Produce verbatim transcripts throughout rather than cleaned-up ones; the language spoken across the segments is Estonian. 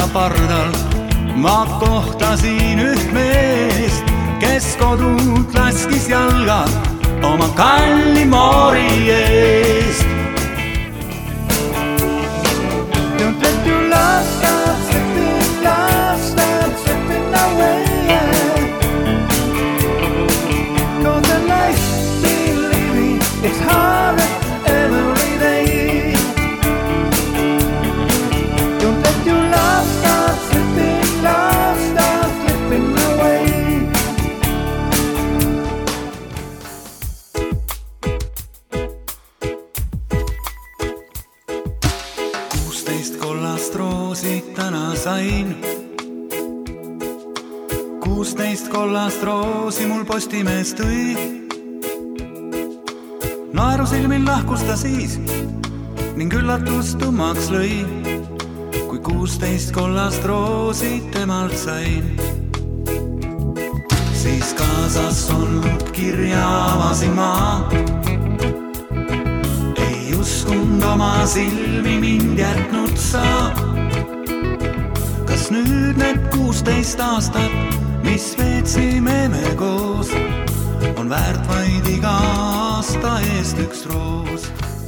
pardal ma kohtasin üht meest, kes kodult laskis jalga oma kalli moori eest. Don't let your love start slipping, love start slipping away. Cause the life we're living, it's harder every day. Don't let your love start slipping, love start slipping away. kuusteist kollast roosi täna sain. kuusteist kollast roosi mul Postimees tõi. Naerusilmil lahkus ta siis ning üllatus tummaks lõi, kui kuusteist kollast roosi temalt sain. Siis kaasas olnud kirja avasin ma, ei uskund oma silmi, mind jätnud sa. Kas nüüd need kuusteist aastat, mis veetsime me koos, on väärt vaid iga aasta eest üks roos?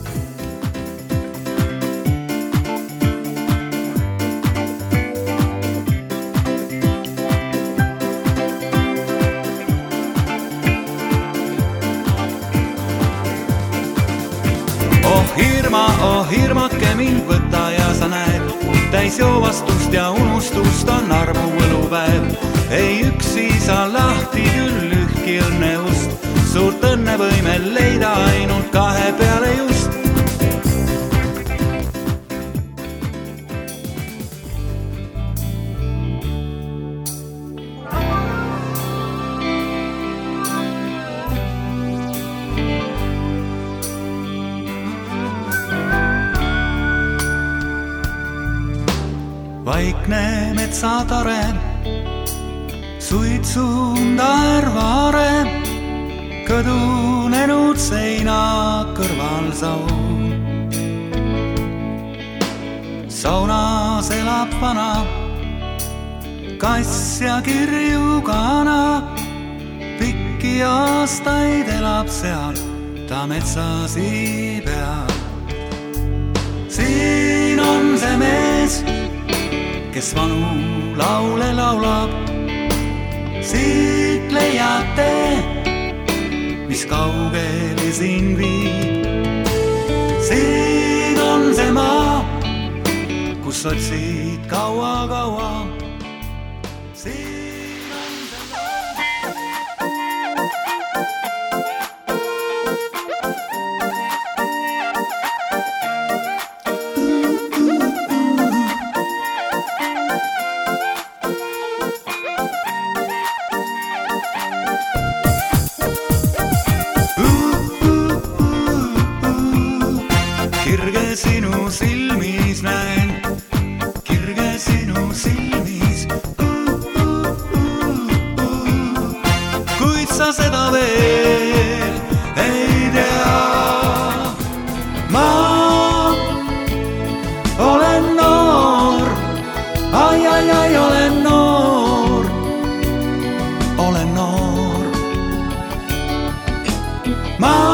Oh hirma, oh hirmake mind võta ja sa näed, täis joovastust ja unustust on armu võlupäev. Ei üksi sa lahti küll ühtki õnneust, suurt õnne võime leida ainult kahe peale just. Vaikne metsatare, suitsunda ärvare, kõdunenud seina kõrval saun. Saunas elab vana, kass ja kirju kana, pikki aastaid elab seal ta metsasi peal. Siin on see mees, kes vanu laule laulab, siit leiate, mis kaugele siin viib. Siin on see maa, kus otsid kaua-kaua. Siin on see maa. Kirge sinu silmis näen, kirge sinu silmis, kuid sa seda veel ei tea. Ma olen noor, ai, ai, ai, olen noor, olen noor. Ma